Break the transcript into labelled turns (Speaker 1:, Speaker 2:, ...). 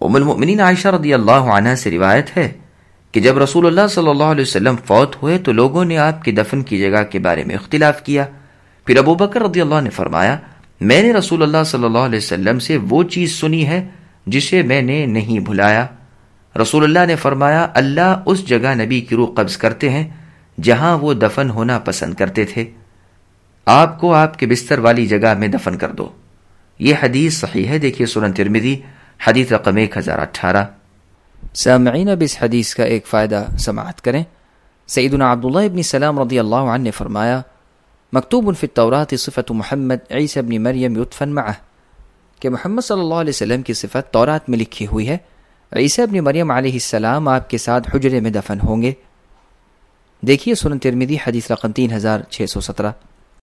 Speaker 1: उम्मुल मोमिनीन आयशा रदियल्लाहु अन्हा से रिवायत है कि जब रसूलुल्लाह सल्लल्लाहु अलैहि वसल्लम फौत हुए तो लोगों ने आपके दफन की जगह के बारे में इख्तिलाफ किया। फिर अबू बकर रदियल्लाहु ने फरमाया, मैंने रसूलुल्लाह सल्लल्लाहु अलैहि वसल्लम से वो चीज सुनी है जिसे मैंने नहीं भुलाया। रसूलुल्लाह ने फरमाया, अल्लाह उस जगह नबी की रूह कब्ज करते हैं जहां वो दफन होना पसंद करते थे। आपको आपके बिस्तर वाली जगह में दफन कर दो। ये हदीस सही है। देखिए सुनन तिरमिज़ी हदीस रकम 1018।
Speaker 2: सामईन, अब इस हदीस का एक फ़ायदा समाअत करें। सैयदना अब्दुल्लाह इब्न सलाम रज़ियल्लाहु अन्हु ने फरमाया, मकतूबुन फ़ी तौरात सिफ़तु मुहम्मद ईसा इब्न मरियम युदफन मअह, कि मोहम्मद सल्लल्लाहु अलैहि वसल्लम की सिफ़त तौरात में लिखी हुई है, ईसा इब्न मरियम अलैहिस्सलाम आपके साथ हुजरे में दफन होंगे। देखिए सुनन तिरमिज़ी हदीस रकम 3617।